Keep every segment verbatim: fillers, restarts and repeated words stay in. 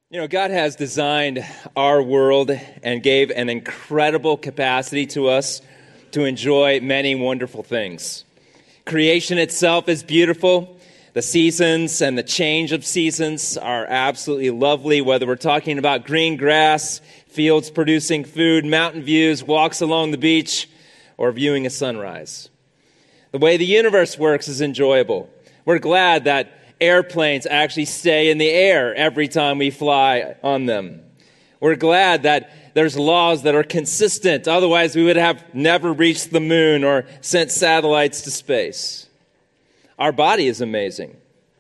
You know, God has designed our world and gave an incredible capacity to us to enjoy many wonderful things. Creation itself is beautiful. The seasons and the change of seasons are absolutely lovely, whether we're talking about green grass, fields producing food, mountain views, walks along the beach, or viewing a sunrise. The way the universe works is enjoyable. We're glad that airplanes actually stay in the air every time we fly on them. We're glad that there's laws that are consistent. Otherwise, we would have never reached the moon or sent satellites to space. Our body is amazing.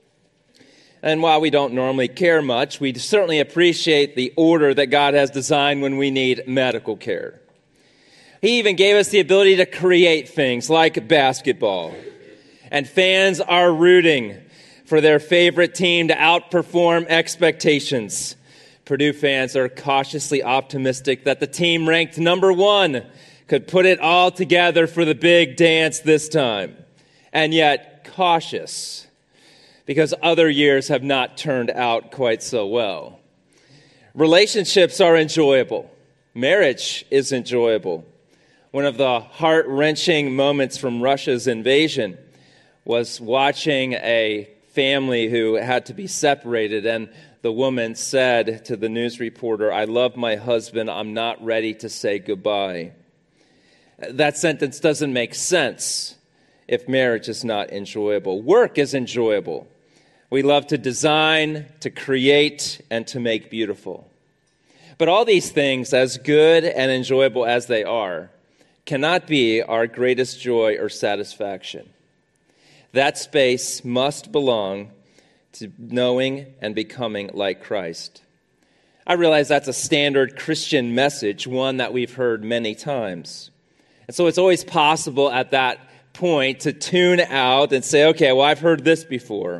And while we don't normally care much, we certainly appreciate the order that God has designed when we need medical care. He even gave us the ability to create things like basketball. And fans are rooting for their favorite team to outperform expectations. Purdue fans are cautiously optimistic that the team ranked number one could put it all together for the big dance this time. And yet cautious because other years have not turned out quite so well. Relationships are enjoyable. Marriage is enjoyable. One of the heart-wrenching moments from Russia's invasion was watching a family who had to be separated, and the woman said to the news reporter, "I love my husband, I'm not ready to say goodbye." That sentence doesn't make sense if marriage is not enjoyable. Work is enjoyable. We love to design, to create, and to make beautiful. But all these things, as good and enjoyable as they are, cannot be our greatest joy or satisfaction. That space must belong to knowing and becoming like Christ. I realize that's a standard Christian message, one that we've heard many times. And so it's always possible at that point to tune out and say, okay, well, I've heard this before.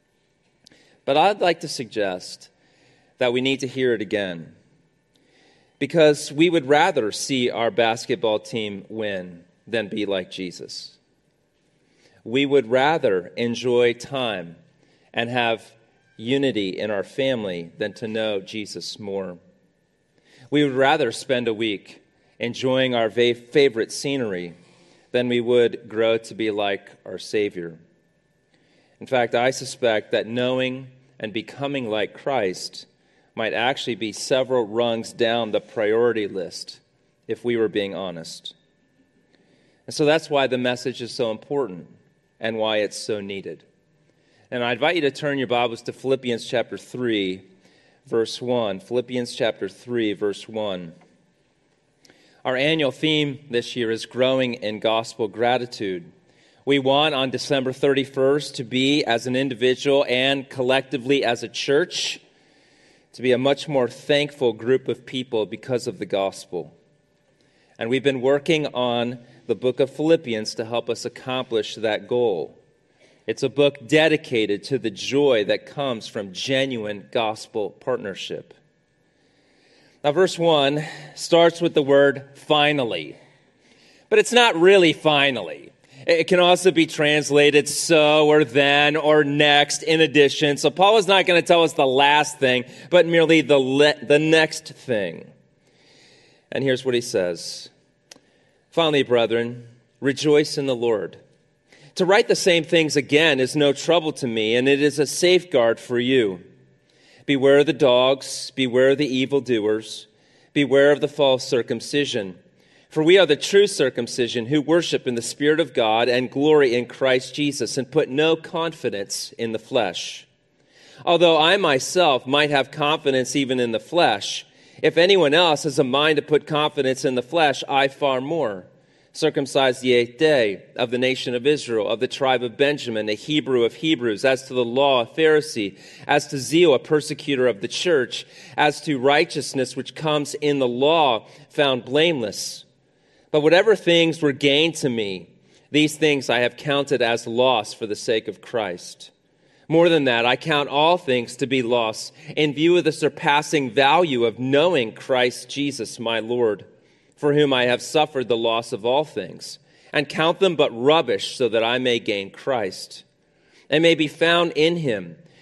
But I'd like to suggest that we need to hear it again, because we would rather see our basketball team win than be like Jesus. We would rather enjoy time and have unity in our family than to know Jesus more. We would rather spend a week enjoying our favorite scenery than we would grow to be like our Savior. In fact, I suspect that knowing and becoming like Christ might actually be several rungs down the priority list if we were being honest. And so that's why the message is so important and why it's so needed. And I invite you to turn your Bibles to Philippians chapter three, verse one. Philippians chapter three, verse one. Our annual theme this year is growing in gospel gratitude. We want on December thirty-first to be, as an individual and collectively as a church, to be a much more thankful group of people because of the gospel. And we've been working on the book of Philippians to help us accomplish that goal. It's a book dedicated to the joy that comes from genuine gospel partnership. Now, verse one starts with the word finally. But it's not really finally. It can also be translated so or then or next in addition. So Paul is not going to tell us the last thing, but merely the le- the next thing. And here's what he says. Finally, brethren, rejoice in the Lord. To write the same things again is no trouble to me, and it is a safeguard for you. Beware of the dogs, beware of the evildoers, beware of the false circumcision. For we are the true circumcision who worship in the Spirit of God and glory in Christ Jesus and put no confidence in the flesh. Although I myself might have confidence even in the flesh, if anyone else has a mind to put confidence in the flesh, I far more. Circumcised the eighth day, of the nation of Israel, of the tribe of Benjamin, a Hebrew of Hebrews, as to the law, a Pharisee, as to zeal, a persecutor of the church, as to righteousness which comes in the law, found blameless. But whatever things were gained to me, these things I have counted as loss for the sake of Christ. More than that, I count all things to be loss in view of the surpassing value of knowing Christ Jesus my Lord, for whom I have suffered the loss of all things, and count them but rubbish so that I may gain Christ, and may be found in him,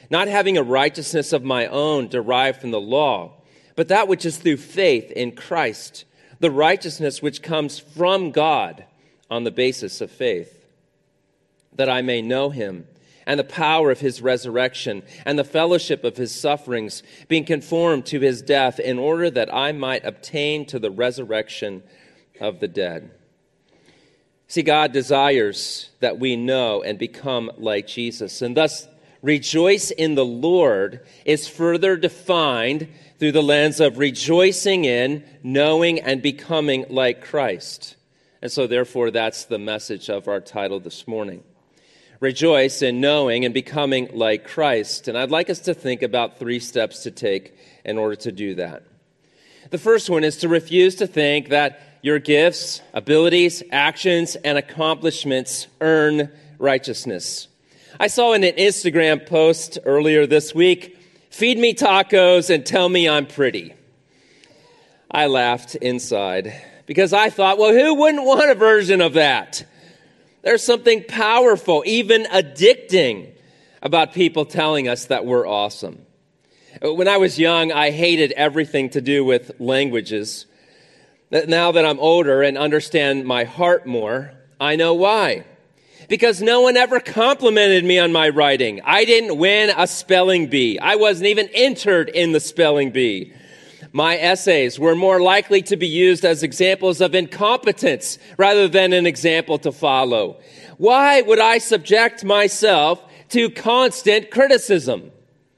not having a righteousness of my own derived from the law, but that which is through faith in Christ, the righteousness which comes from God on the basis of faith, that I may know him and the power of his resurrection and the fellowship of his sufferings, being conformed to his death, in order that I might obtain to the resurrection of the dead. See, God desires that we know and become like Jesus, and thus rejoice in the Lord is further defined through the lens of rejoicing in, knowing, and becoming like Christ. And so, therefore, that's the message of our title this morning. Rejoice in knowing and becoming like Christ. And I'd like us to think about three steps to take in order to do that. The first one is to refuse to think that your gifts, abilities, actions, and accomplishments earn righteousness. I saw in an Instagram post earlier this week, "Feed me tacos and tell me I'm pretty." I laughed inside because I thought, well, who wouldn't want a version of that? There's something powerful, even addicting, about people telling us that we're awesome. When I was young, I hated everything to do with languages. Now that I'm older and understand my heart more, I know why. Because no one ever complimented me on my writing. I didn't win a spelling bee. I wasn't even entered in the spelling bee. My essays were more likely to be used as examples of incompetence rather than an example to follow. Why would I subject myself to constant criticism?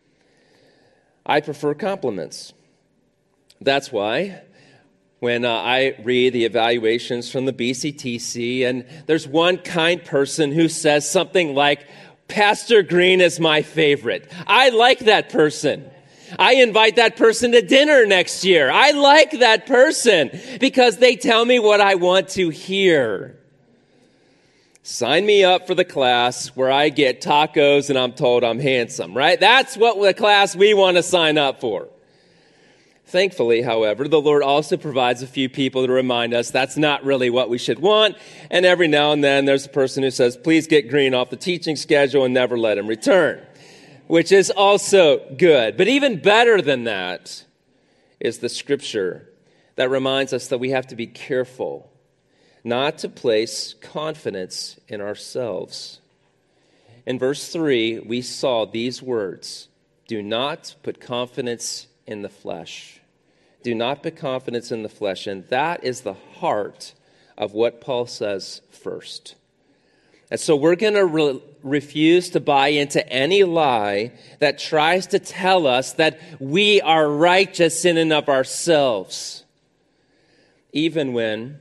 I prefer compliments. That's why when uh, I read the evaluations from the B C T C, and there's one kind person who says something like, "Pastor Green is my favorite," I like that person. I invite that person to dinner next year. I like that person because they tell me what I want to hear. Sign me up for the class where I get tacos and I'm told I'm handsome, right? That's what the class we want to sign up for. Thankfully, however, the Lord also provides a few people to remind us that's not really what we should want. And every now and then there's a person who says, "Please get Green off the teaching schedule and never let him return," which is also good. But even better than that is the scripture that reminds us that we have to be careful not to place confidence in ourselves. In verse three, we saw these words, "Do not put confidence in the flesh." Do not put confidence in the flesh. And that is the heart of what Paul says first. And so we're going to re- refuse to buy into any lie that tries to tell us that we are righteous in and of ourselves, even when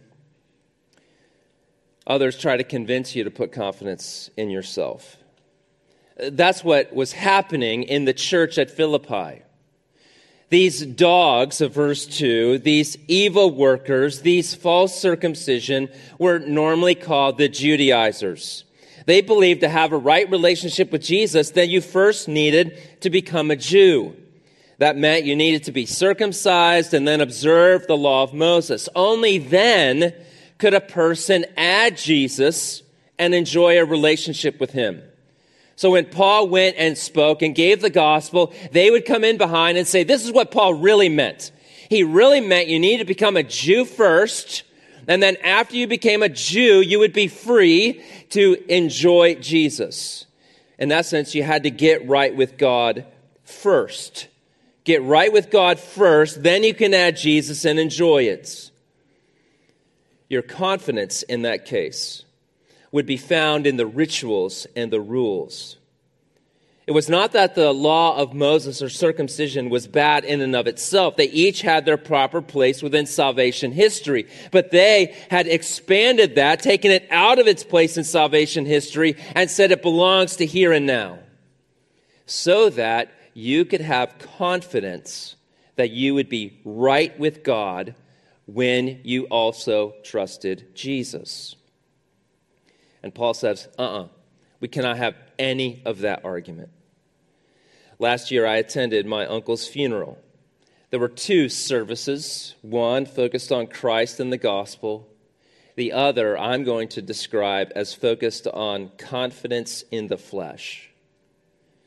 others try to convince you to put confidence in yourself. That's what was happening in the church at Philippi. These dogs of verse two, these evil workers, these false circumcision were normally called the Judaizers. They believed to have a right relationship with Jesus that you first needed to become a Jew. That meant you needed to be circumcised and then observe the law of Moses. Only then could a person add Jesus and enjoy a relationship with him. So when Paul went and spoke and gave the gospel, they would come in behind and say, this is what Paul really meant. He really meant you need to become a Jew first, and then after you became a Jew, you would be free to enjoy Jesus. In essence, you had to get right with God first. Get right with God first, then you can add Jesus and enjoy it. Your confidence in that case would be found in the rituals and the rules. It was not that the law of Moses or circumcision was bad in and of itself. They each had their proper place within salvation history. But they had expanded that, taken it out of its place in salvation history, and said it belongs to here and now. So that you could have confidence that you would be right with God when you also trusted Jesus. And Paul says, uh-uh, we cannot have any of that argument. Last year, I attended my uncle's funeral. There were two services, one focused on Christ and the gospel. The other I'm going to describe as focused on confidence in the flesh.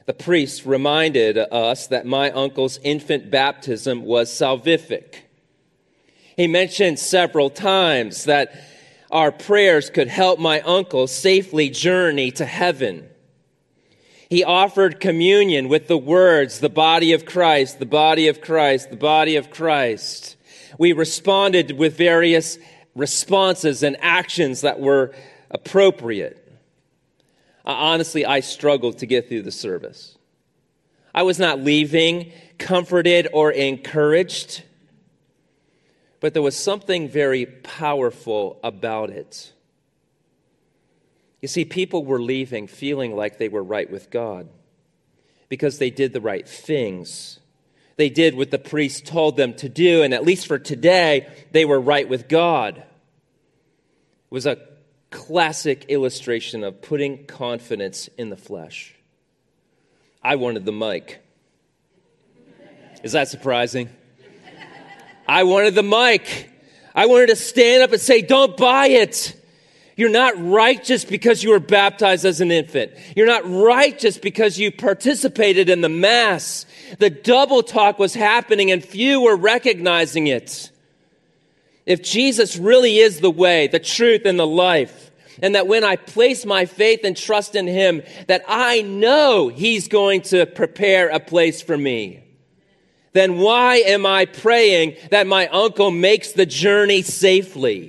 the priest reminded us that my uncle's infant baptism was salvific. He mentioned several times that our prayers could help my uncle safely journey to heaven. He offered communion with the words, the body of Christ, the body of Christ, the body of Christ. We responded with various responses and actions that were appropriate. Uh, honestly, I struggled to get through the service. I was not leaving comforted or encouraged, but there was something very powerful about it. You see, people were leaving feeling like they were right with God because they did the right things. They did what the priest told them to do, and at least for today, they were right with God. It was a classic illustration of putting confidence in the flesh. I wanted the mic. Is that surprising? I wanted the mic. I wanted to stand up and say, don't buy it. You're not right just because you were baptized as an infant. You're not right just because you participated in the Mass. The double talk was happening and few were recognizing it. If Jesus really is the way, the truth, and the life, and that when I place my faith and trust in Him, that I know He's going to prepare a place for me, then why am I praying that my uncle makes the journey safely?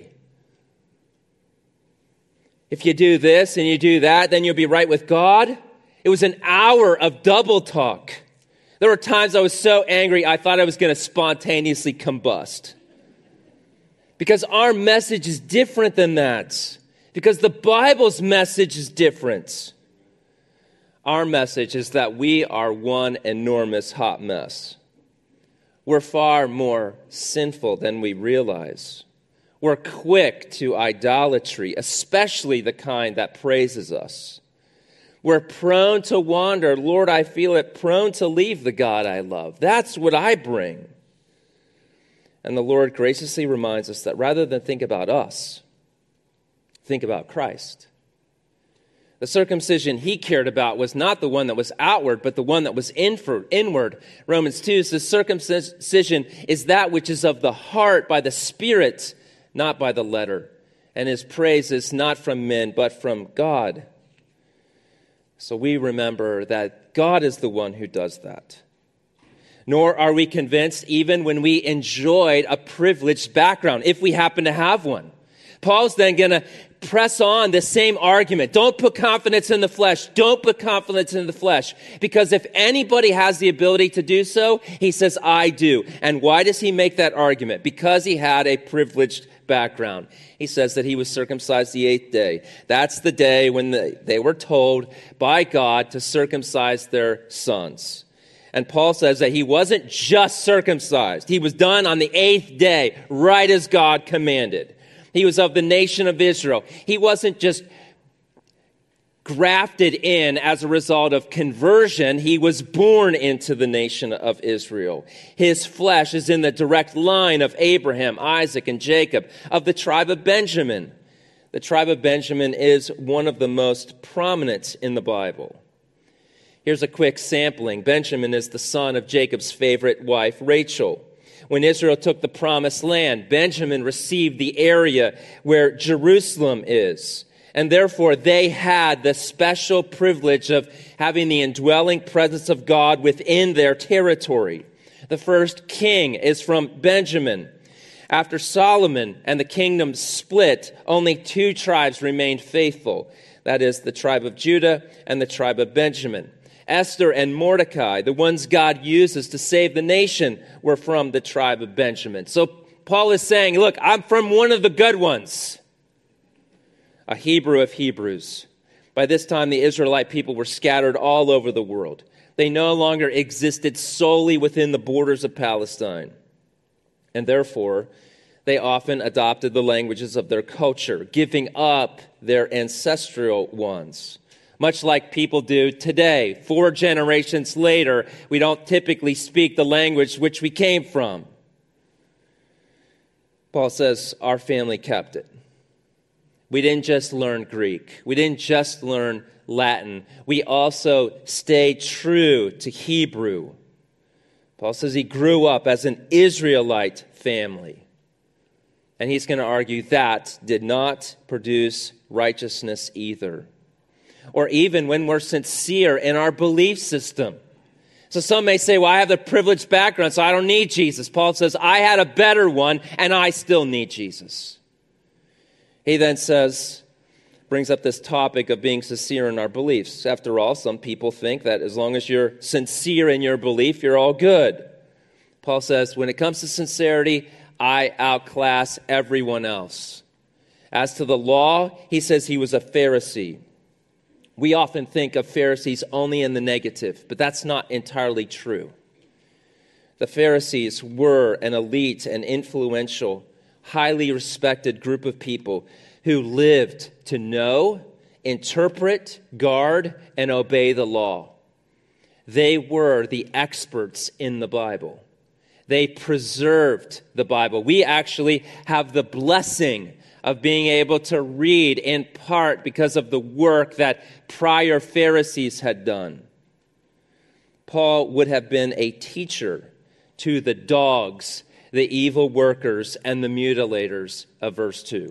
If you do this and you do that, then you'll be right with God. It was an hour of double talk. There were times I was so angry, I thought I was going to spontaneously combust. Because our message is different than that. Because the Bible's message is different. Our message is that we are one enormous hot mess. We're far more sinful than we realize. We're quick to idolatry, especially the kind that praises us. We're prone to wander. Lord, I feel it, prone to leave the God I love. That's what I bring. And the Lord graciously reminds us that rather than think about us, think about Christ. The circumcision He cared about was not the one that was outward, but the one that was inward. Romans two says circumcision is that which is of the heart by the Spirit, not by the letter. And His praise is not from men, but from God. So we remember that God is the one who does that. Nor are we convinced even when we enjoyed a privileged background, if we happen to have one. Paul's then going to press on the same argument. Don't put confidence in the flesh. Don't put confidence in the flesh. Because if anybody has the ability to do so, he says, I do. And why does he make that argument? Because he had a privileged background. He says that he was circumcised the eighth day. That's the day when the, they were told by God to circumcise their sons. And Paul says that he wasn't just circumcised. He was done on the eighth day, right as God commanded. He was of the nation of Israel. He wasn't just grafted in as a result of conversion. He was born into the nation of Israel. His flesh is in the direct line of Abraham, Isaac, and Jacob, of the tribe of Benjamin. The tribe of Benjamin is one of the most prominent in the Bible. Here's a quick sampling. Benjamin is the son of Jacob's favorite wife, Rachel. When Israel took the promised land, Benjamin received the area where Jerusalem is. And therefore, they had the special privilege of having the indwelling presence of God within their territory. The first king is from Benjamin. After Solomon and the kingdom split, only two tribes remained faithful. That is, the tribe of Judah and the tribe of Benjamin. Esther and Mordecai, the ones God uses to save the nation, were from the tribe of Benjamin. So Paul is saying, look, I'm from one of the good ones. A Hebrew of Hebrews. By this time, the Israelite people were scattered all over the world. They no longer existed solely within the borders of Palestine. And therefore, they often adopted the languages of their culture, giving up their ancestral ones. Much like people do today. Four generations later, we don't typically speak the language which we came from. Paul says, our family kept it. We didn't just learn Greek. We didn't just learn Latin. We also stayed true to Hebrew. Paul says he grew up as an Israelite family. And he's going to argue that did not produce righteousness either. Or even when we're sincere in our belief system. So some may say, well, I have the privileged background, so I don't need Jesus. Paul says, I had a better one, and I still need Jesus. He then says, brings up this topic of being sincere in our beliefs. After all, some people think that as long as you're sincere in your belief, you're all good. Paul says, when it comes to sincerity, I outclass everyone else. As to the law, he says he was a Pharisee. We often think of Pharisees only in the negative, but that's not entirely true. The Pharisees were an elite and influential, highly respected group of people who lived to know, interpret, guard, and obey the law. They were the experts in the Bible. They preserved the Bible. We actually have the blessing of being able to read in part because of the work that prior Pharisees had done. Paul would have been a teacher to the dogs, the evil workers, and the mutilators of verse two.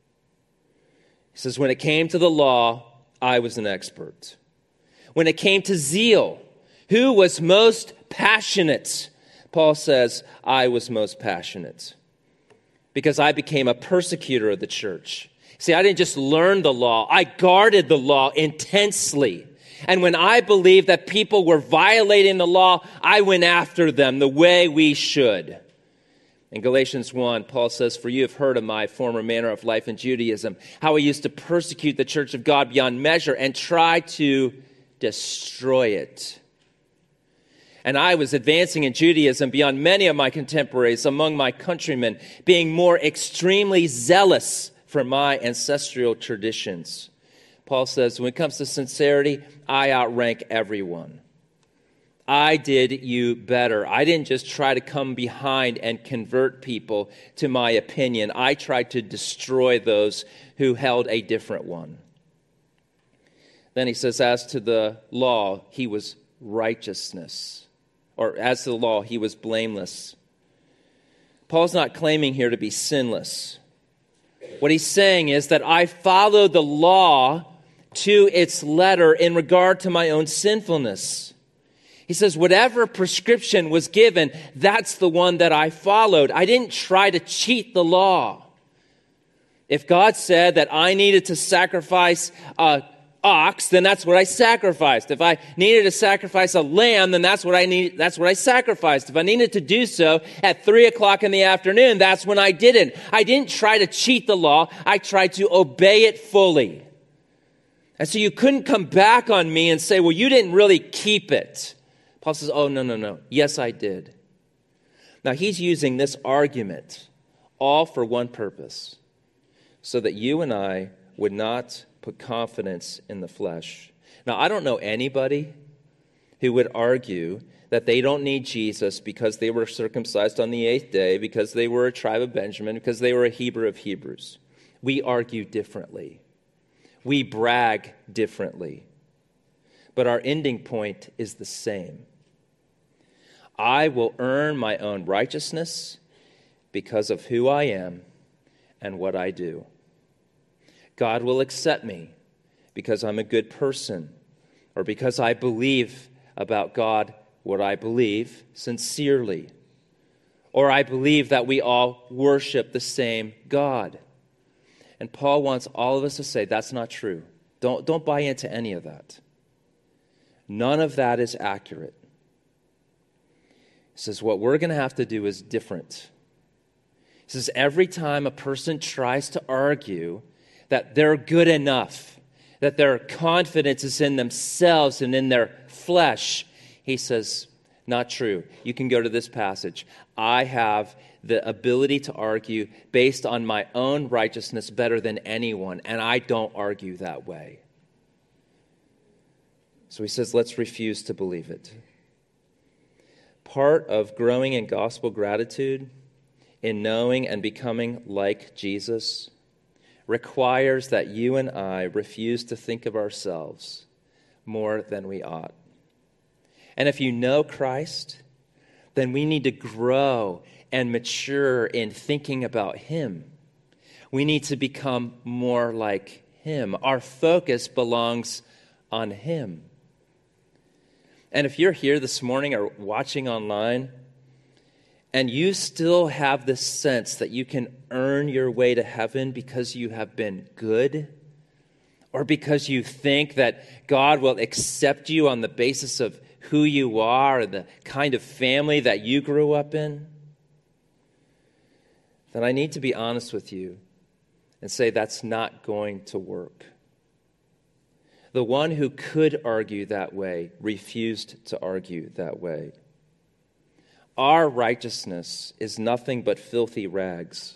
He says, when it came to the law, I was an expert. When it came to zeal, who was most passionate? Paul says, I was most passionate because I became a persecutor of the church. See, I didn't just learn the law. I guarded the law intensely. And when I believed that people were violating the law, I went after them the way we should. In Galatians one, Paul says, for you have heard of my former manner of life in Judaism, how I used to persecute the church of God beyond measure and try to destroy it. And I was advancing in Judaism beyond many of my contemporaries among my countrymen, being more extremely zealous for my ancestral traditions. Paul says, when it comes to sincerity, I outrank everyone. I did you better. I didn't just try to come behind and convert people to my opinion. I tried to destroy those who held a different one. Then he says, as to the law, he was righteousness. Or as to the law, he was blameless. Paul's not claiming here to be sinless. What he's saying is that I followed the law to its letter in regard to my own sinfulness. He says, whatever prescription was given, that's the one that I followed. I didn't try to cheat the law. If God said that I needed to sacrifice a ox, then that's what I sacrificed. If I needed to sacrifice a lamb, then that's what I need. That's what I sacrificed. If I needed to do so at three o'clock in the afternoon, that's when I did it. I didn't try to cheat the law. I tried to obey it fully. And so you couldn't come back on me and say, well, you didn't really keep it. Paul says, oh, no, no, no. Yes, I did. Now, he's using this argument all for one purpose, so that you and I would not put confidence in the flesh. Now, I don't know anybody who would argue that they don't need Jesus because they were circumcised on the eighth day, because they were a tribe of Benjamin, because they were a Hebrew of Hebrews. We argue differently. We brag differently. But our ending point is the same. I will earn my own righteousness because of who I am and what I do. God will accept me because I'm a good person, or because I believe about God what I believe sincerely, or I believe that we all worship the same God. And Paul wants all of us to say, that's not true. Don't, don't buy into any of that. None of that is accurate. He says, what we're going to have to do is different. He says, every time a person tries to argue that they're good enough, that their confidence is in themselves and in their flesh, he says, not true. You can go to this passage. I have the ability to argue based on my own righteousness better than anyone, and I don't argue that way. So he says, let's refuse to believe it. Part of growing in gospel gratitude, in knowing and becoming like Jesus, requires that you and I refuse to think of ourselves more than we ought. And if you know Christ, then we need to grow and mature in thinking about him. We need to become more like him. Our focus belongs on him. And if you're here this morning or watching online, and you still have this sense that you can earn your way to heaven because you have been good, or because you think that God will accept you on the basis of who you are and the kind of family that you grew up in, then I need to be honest with you and say that's not going to work. The one who could argue that way refused to argue that way. Our righteousness is nothing but filthy rags.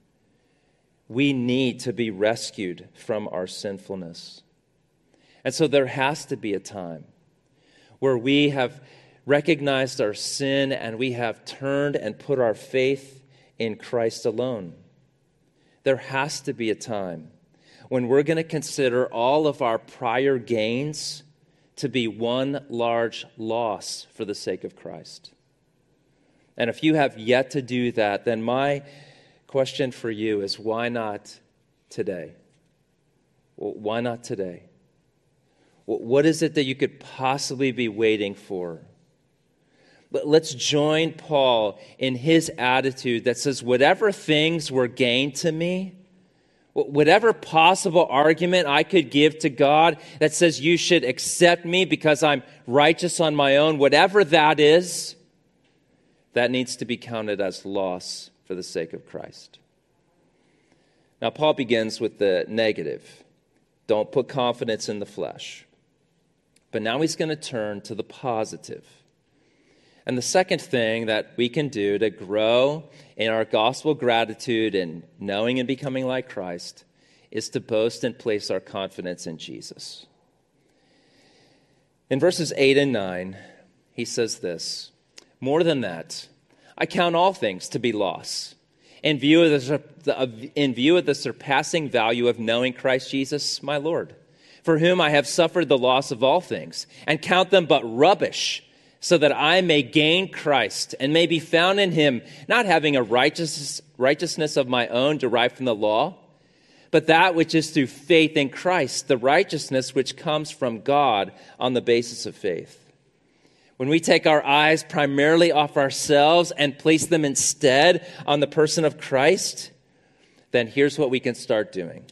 We need to be rescued from our sinfulness. And so there has to be a time where we have recognized our sin and we have turned and put our faith in Christ alone. There has to be a time when we're going to consider all of our prior gains to be one large loss for the sake of Christ. And if you have yet to do that, then my question for you is, why not today? Well, why not today? What is it that you could possibly be waiting for? Let's join Paul in his attitude that says, whatever things were gained to me, whatever possible argument I could give to God that says you should accept me because I'm righteous on my own, whatever that is, that needs to be counted as loss for the sake of Christ. Now, Paul begins with the negative. Don't put confidence in the flesh. But now he's going to turn to the positive. And the second thing that we can do to grow in our gospel gratitude and knowing and becoming like Christ is to boast and place our confidence in Jesus. In verses eight and nine, he says this, more than that, I count all things to be loss in view of the, in view of the surpassing value of knowing Christ Jesus, my Lord, for whom I have suffered the loss of all things, and count them but rubbish, so that I may gain Christ and may be found in him, not having a righteous, righteousness of my own derived from the law, but that which is through faith in Christ, the righteousness which comes from God on the basis of faith. When we take our eyes primarily off ourselves and place them instead on the person of Christ, then here's what we can start doing.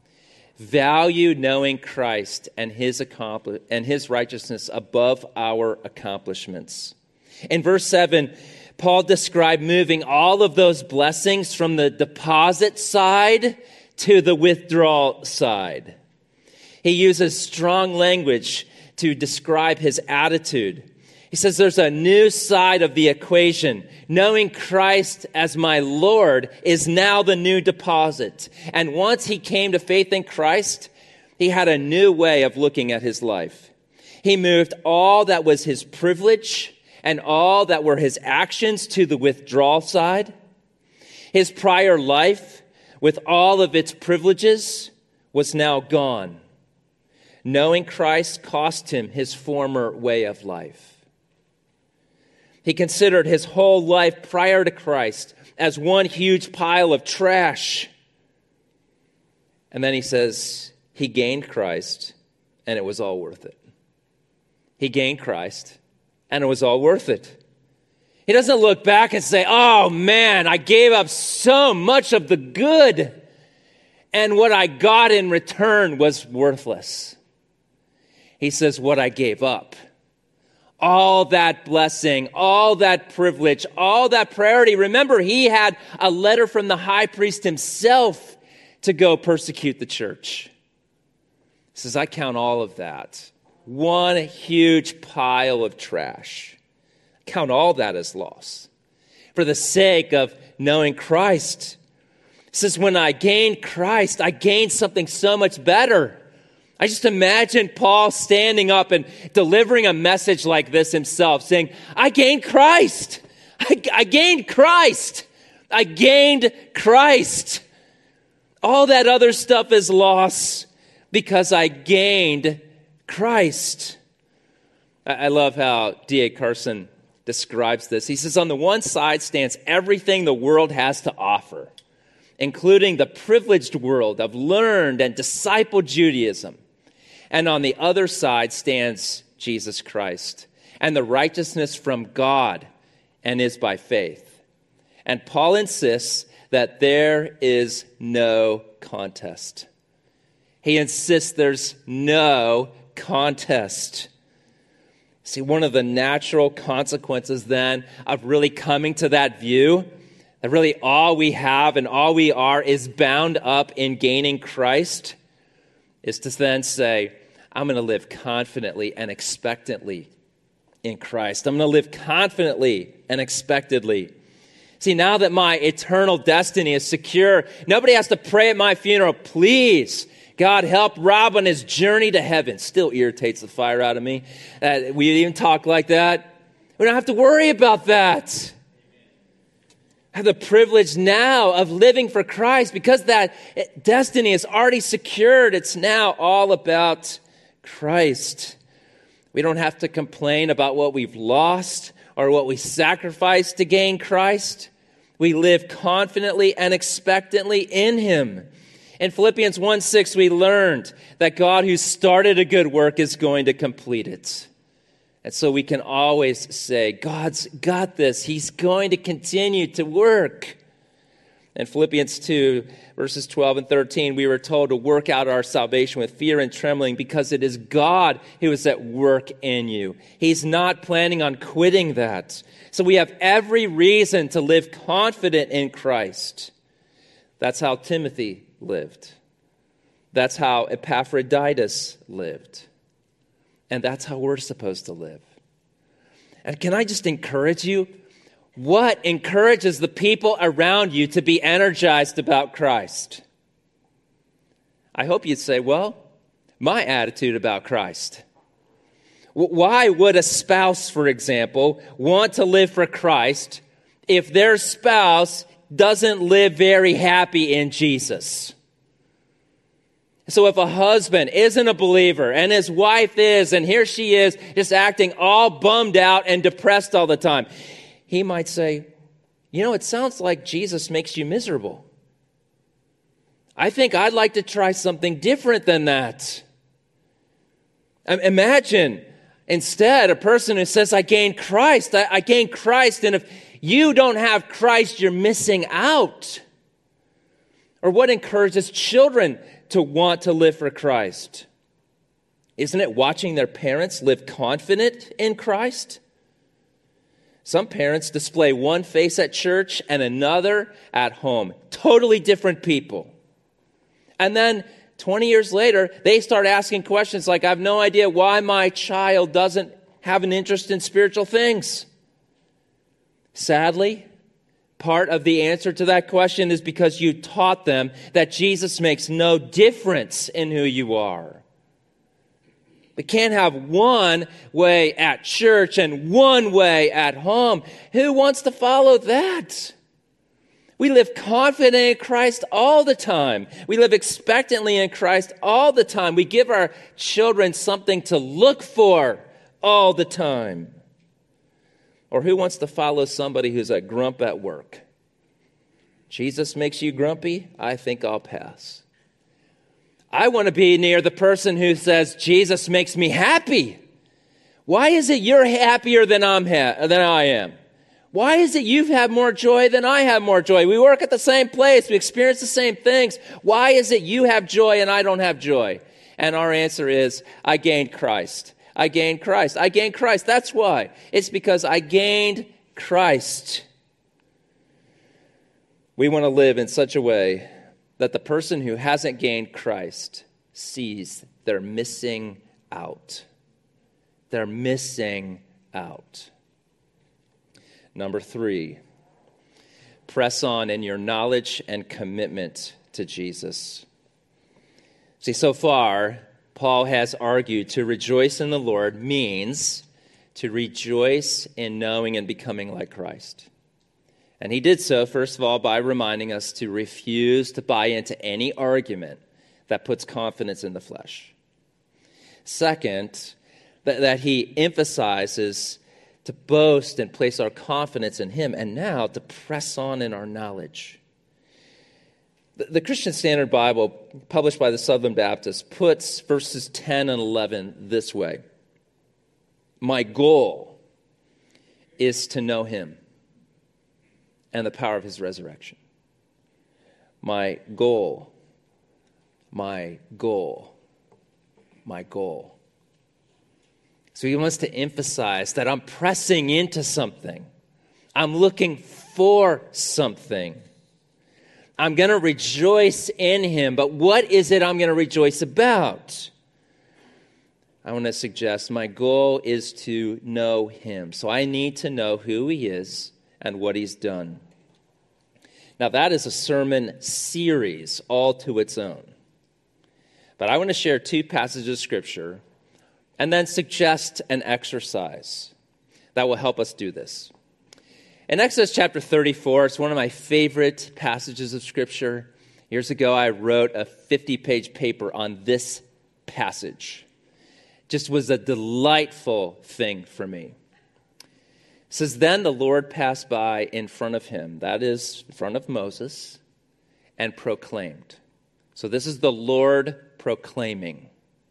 Value knowing Christ and his accompli- and his righteousness above our accomplishments. In verse seven, Paul described moving all of those blessings from the deposit side to the withdrawal side. He uses strong language to describe his attitude. He says there's a new side of the equation. Knowing Christ as my Lord is now the new deposit. And once he came to faith in Christ, he had a new way of looking at his life. He moved all that was his privilege and all that were his actions to the withdrawal side. His prior life, with all of its privileges, was now gone. Knowing Christ cost him his former way of life. He considered his whole life prior to Christ as one huge pile of trash. And then he says he gained Christ and it was all worth it. He gained Christ and it was all worth it. He doesn't look back and say, oh man, I gave up so much of the good and what I got in return was worthless. He says what I gave up, all that blessing, all that privilege, all that priority. Remember, he had a letter from the high priest himself to go persecute the church. He says, I count all of that. One huge pile of trash. Count all that as loss for the sake of knowing Christ. He says, when I gained Christ, I gained something so much better. I just imagine Paul standing up and delivering a message like this himself, saying, I gained Christ. I, I gained Christ. I gained Christ. All that other stuff is loss because I gained Christ. I love how D A Carson describes this. He says, on the one side stands everything the world has to offer, including the privileged world of learned and discipled Judaism. And on the other side stands Jesus Christ and the righteousness from God, and is by faith. And Paul insists that there is no contest. He insists there's no contest. See, one of the natural consequences then of really coming to that view, that really all we have and all we are is bound up in gaining Christ, is to then say, I'm going to live confidently and expectantly in Christ. I'm going to live confidently and expectedly. See, now that my eternal destiny is secure, nobody has to pray at my funeral, please, God, help Rob on his journey to heaven. Still irritates the fire out of me. Uh, we even talk like that. We don't have to worry about that. I have the privilege now of living for Christ because that destiny is already secured. It's now all about Christ. We don't have to complain about what we've lost or what we sacrificed to gain Christ. We live confidently and expectantly in him. In Philippians one six, we learned that God who started a good work is going to complete it. And so we can always say, God's got this. He's going to continue to work. In Philippians two, verses twelve and thirteen, we were told to work out our salvation with fear and trembling because it is God who is at work in you. He's not planning on quitting that. So we have every reason to live confident in Christ. That's how Timothy lived. That's how Epaphroditus lived. And that's how we're supposed to live. And can I just encourage you? What encourages the people around you to be energized about Christ? I hope you'd say, well, my attitude about Christ. Why would a spouse, for example, want to live for Christ if their spouse doesn't live very happy in Jesus? So if a husband isn't a believer and his wife is, and here she is just acting all bummed out and depressed all the time, he might say, you know, it sounds like Jesus makes you miserable. I think I'd like to try something different than that. Imagine instead a person who says, I gained Christ, I, I gained Christ, and if you don't have Christ, you're missing out. Or what encourages children to want to live for Christ? Isn't it watching their parents live confident in Christ? Some parents display one face at church and another at home. Totally different people. And then twenty years later, they start asking questions like, I have no idea why my child doesn't have an interest in spiritual things. Sadly, part of the answer to that question is because you taught them that Jesus makes no difference in who you are. We can't have one way at church and one way at home. Who wants to follow that? We live confident in Christ all the time. We live expectantly in Christ all the time. We give our children something to look for all the time. Or who wants to follow somebody who's a grump at work? Jesus makes you grumpy? I think I'll pass. I want to be near the person who says, Jesus makes me happy. Why is it you're happier than, I'm ha- than I am? Why is it you've had more joy than I have more joy? We work at the same place. We experience the same things. Why is it you have joy and I don't have joy? And our answer is, I gained Christ. I gained Christ. I gained Christ. That's why. It's because I gained Christ. We want to live in such a way that the person who hasn't gained Christ sees they're missing out. They're missing out. Number three, press on in your knowledge and commitment to Jesus. See, so far, Paul has argued to rejoice in the Lord means to rejoice in knowing and becoming like Christ. And he did so, first of all, by reminding us to refuse to buy into any argument that puts confidence in the flesh. Second, that, that he emphasizes to boast and place our confidence in him, and now to press on in our knowledge. The, the Christian Standard Bible, published by the Southern Baptists, puts verses ten and eleven this way. My goal is to know him and the power of his resurrection. My goal, my goal, my goal. So he wants to emphasize that I'm pressing into something. I'm looking for something. I'm going to rejoice in him, but what is it I'm going to rejoice about? I want to suggest my goal is to know him. So I need to know who he is and what he's done. Now that is a sermon series all to its own. But I want to share two passages of Scripture and then suggest an exercise that will help us do this. In Exodus chapter thirty-four, it's one of my favorite passages of Scripture. Years ago, I wrote a fifty-page paper on this passage. It just was a delightful thing for me. It says, then the Lord passed by in front of him, that is, in front of Moses, and proclaimed. So this is the Lord proclaiming.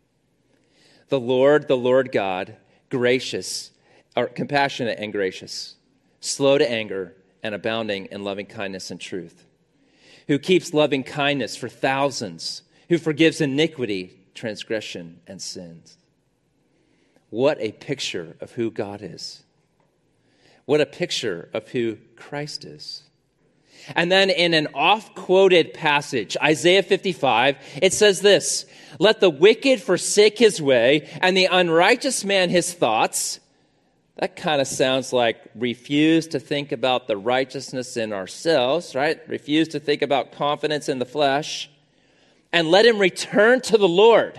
The Lord, the Lord God, gracious, or compassionate and gracious, slow to anger and abounding in loving kindness and truth, who keeps loving kindness for thousands, who forgives iniquity, transgression, and sins. What a picture of who God is. What a picture of who Christ is. And then in an oft-quoted passage, Isaiah fifty-five, it says this, let the wicked forsake his way, and the unrighteous man his thoughts. That kind of sounds like refuse to think about the righteousness in ourselves, right? Refuse to think about confidence in the flesh. And let him return to the Lord,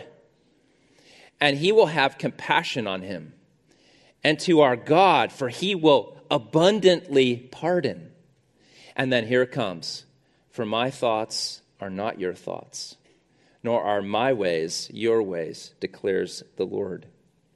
and he will have compassion on him. And to our God, for he will abundantly pardon. And then here it comes. For my thoughts are not your thoughts, nor are my ways your ways, declares the Lord.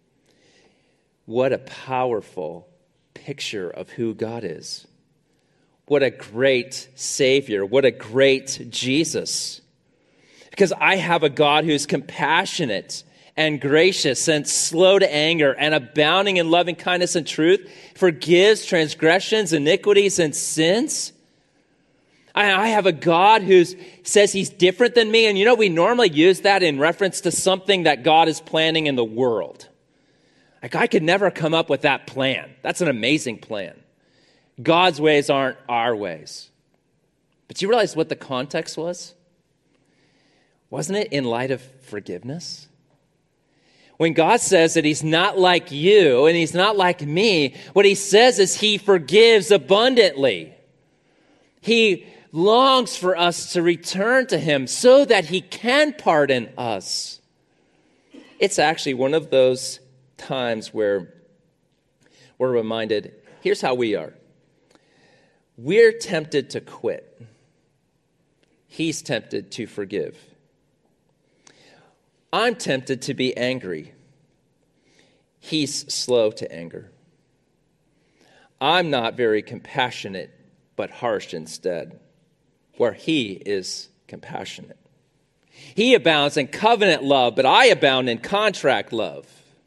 What a powerful picture of who God is. What a great Savior. What a great Jesus. Because I have a God who's compassionate and gracious and slow to anger and abounding in loving kindness and truth, forgives transgressions, iniquities, and sins. I have a God who says he's different than me. And you know, we normally use that in reference to something that God is planning in the world. Like, I could never come up with that plan. That's an amazing plan. God's ways aren't our ways. But you realize what the context was? Wasn't it in light of forgiveness? When God says that he's not like you and he's not like me, what he says is he forgives abundantly. He longs for us to return to him so that he can pardon us. It's actually one of those times where we're reminded, here's how we are. We're tempted to quit. He's tempted to forgive. I'm tempted to be angry. He's slow to anger. I'm not very compassionate, but harsh instead, where he is compassionate. He abounds in covenant love, but I abound in contract love.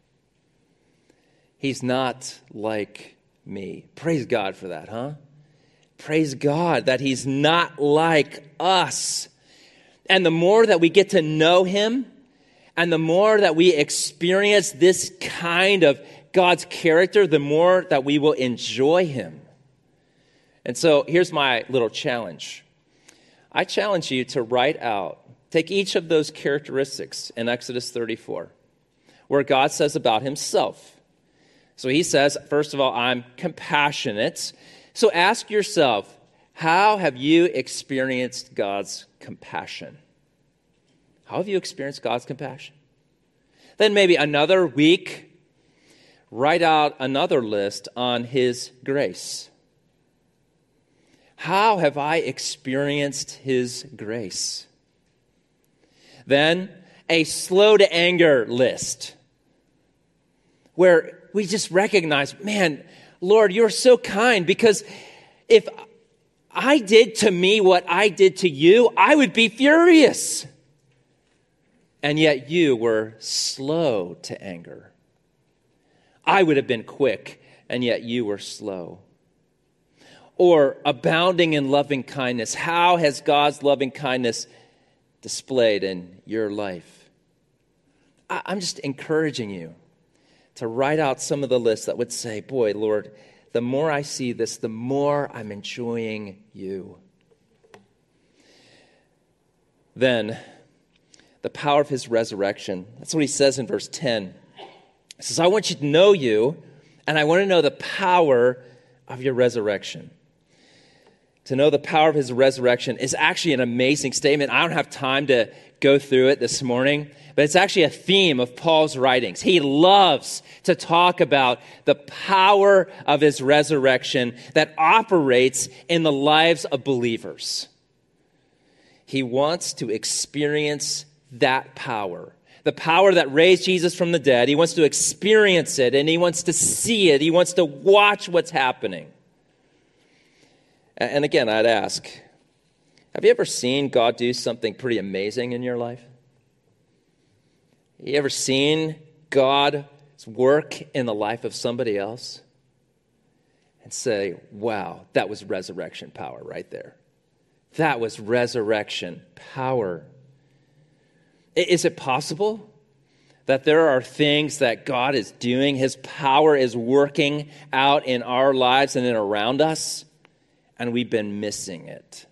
He's not like me. Praise God for that, huh? Praise God that he's not like us. And the more that we get to know him, and the more that we experience this kind of God's character, the more that we will enjoy him. And so here's my little challenge. I challenge you to write out, take each of those characteristics in Exodus thirty-four, where God says about himself. So he says, first of all, I'm compassionate. So ask yourself, how have you experienced God's compassion? How have you experienced God's compassion? Then maybe another week, write out another list on his grace. How have I experienced his grace? Then, a slow to anger list, where we just recognize, man, Lord, you're so kind, because if I did to me what I did to you, I would be furious. And yet you were slow to anger. I would have been quick, and yet you were slow. Or abounding in loving kindness. How has God's loving kindness displayed in your life? I'm just encouraging you to write out some of the lists that would say, boy, Lord, the more I see this, the more I'm enjoying you. Then, the power of his resurrection. That's what he says in verse ten. He says, I want you to know you, and I want to know the power of your resurrection. To know the power of his resurrection is actually an amazing statement. I don't have time to go through it this morning, but it's actually a theme of Paul's writings. He loves to talk about the power of his resurrection that operates in the lives of believers. He wants to experience that power, the power that raised Jesus from the dead. He wants to experience it, and he wants to see it. He wants to watch what's happening. And again, I'd ask, have you ever seen God do something pretty amazing in your life? You ever seen God's work in the life of somebody else and say, wow, that was resurrection power right there. That was resurrection power. Is it possible that there are things that God is doing, his power is working out in our lives and in around us, and we've been missing it?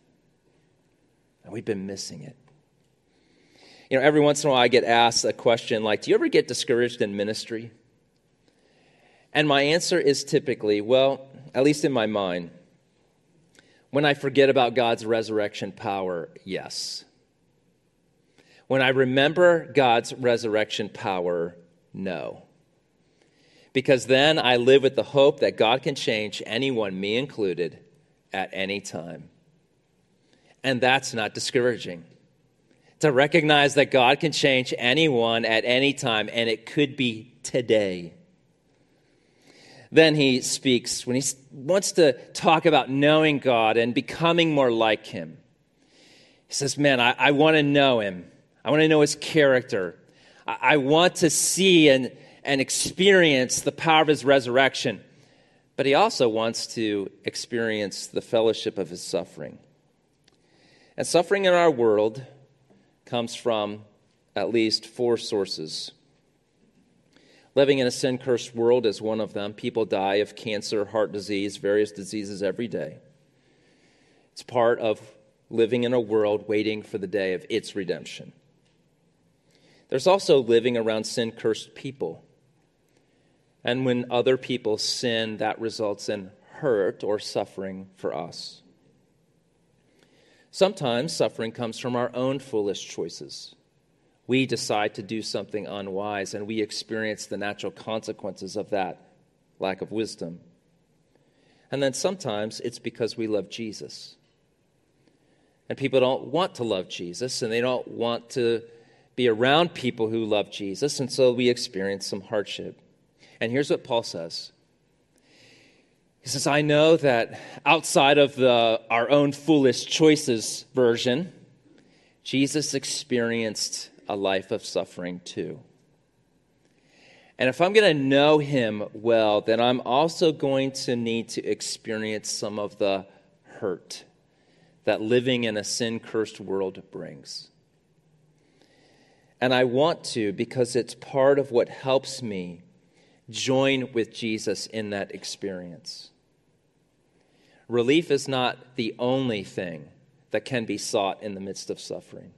And we've been missing it. You know, every once in a while I get asked a question like, do you ever get discouraged in ministry? And my answer is typically, well, at least in my mind, when I forget about God's resurrection power, yes. When I remember God's resurrection power, no. Because then I live with the hope that God can change anyone, me included, at any time. And that's not discouraging. To recognize that God can change anyone at any time, and it could be today. Then he speaks, when he wants to talk about knowing God and becoming more like him. He says, man, I, I want to know him. I want to know his character. I, I want to see and, and experience the power of his resurrection. But he also wants to experience the fellowship of his suffering. And suffering in our world comes from at least four sources. Living in a sin-cursed world is one of them. People die of cancer, heart disease, various diseases every day. It's part of living in a world waiting for the day of its redemption. There's also living around sin-cursed people. And when other people sin, that results in hurt or suffering for us. Sometimes suffering comes from our own foolish choices. We decide to do something unwise, and we experience the natural consequences of that lack of wisdom. And then sometimes it's because we love Jesus. And people don't want to love Jesus, and they don't want to be around people who love Jesus, and so we experience some hardship. And here's what Paul says. He says, I know that outside of the our own foolish choices version, Jesus experienced a life of suffering too. And if I'm going to know him well, then I'm also going to need to experience some of the hurt that living in a sin-cursed world brings. And I want to because it's part of what helps me join with Jesus in that experience. Relief is not the only thing that can be sought in the midst of suffering.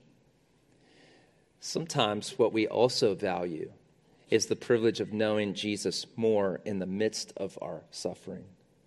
Sometimes what we also value is the privilege of knowing Jesus more in the midst of our suffering.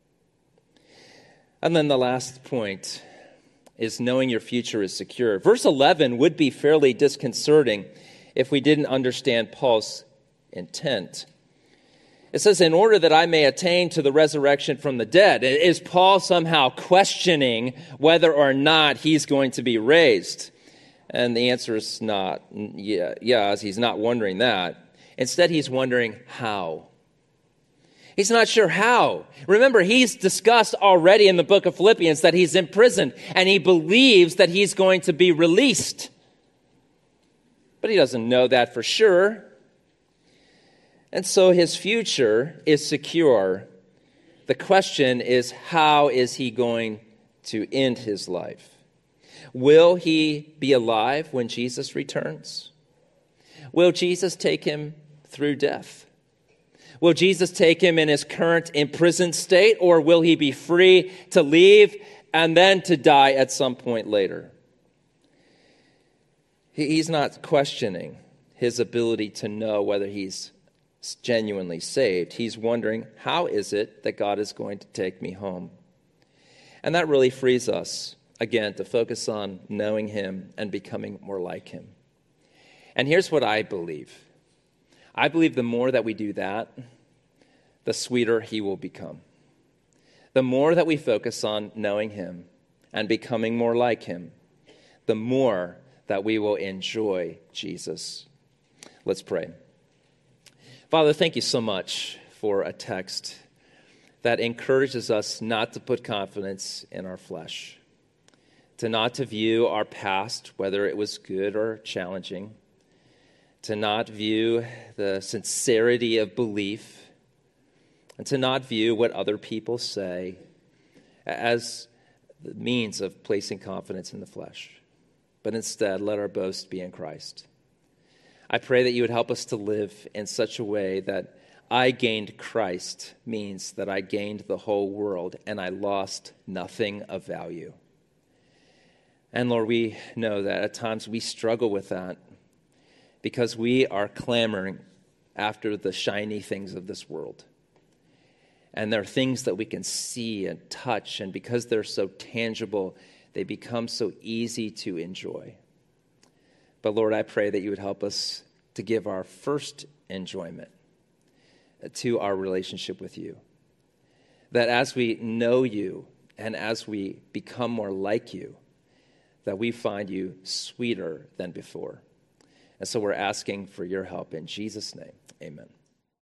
And then the last point is knowing your future is secure. Verse eleven would be fairly disconcerting if we didn't understand Paul's intent. It says, in order that I may attain to the resurrection from the dead. Is Paul somehow questioning whether or not he's going to be raised? And the answer is not, yeah, yes, he's not wondering that. Instead, he's wondering how. He's not sure how. Remember, he's discussed already in the book of Philippians that he's imprisoned, and he believes that he's going to be released. But he doesn't know that for sure. And so his future is secure. The question is, how is he going to end his life? Will he be alive when Jesus returns? Will Jesus take him through death? Will Jesus take him in his current imprisoned state, or will he be free to leave and then to die at some point later? He's not questioning his ability to know whether he's genuinely saved. He's wondering, how is it that God is going to take me home? And that really frees us, again, to focus on knowing him and becoming more like him. And here's what I believe. I believe the more that we do that, the sweeter he will become. The more that we focus on knowing him and becoming more like him, the more that we will enjoy Jesus. Let's pray. Father, thank you so much for a text that encourages us not to put confidence in our flesh, to not to view our past, whether it was good or challenging, to not view the sincerity of belief, and to not view what other people say as the means of placing confidence in the flesh, but instead let our boast be in Christ. I pray that you would help us to live in such a way that I gained Christ means that I gained the whole world and I lost nothing of value. And Lord, we know that at times we struggle with that because we are clamoring after the shiny things of this world. And there are things that we can see and touch, and because they're so tangible, they become so easy to enjoy. But Lord, I pray that you would help us to give our first enjoyment to our relationship with you. That as we know you and as we become more like you, that we find you sweeter than before. And so we're asking for your help in Jesus' name. Amen.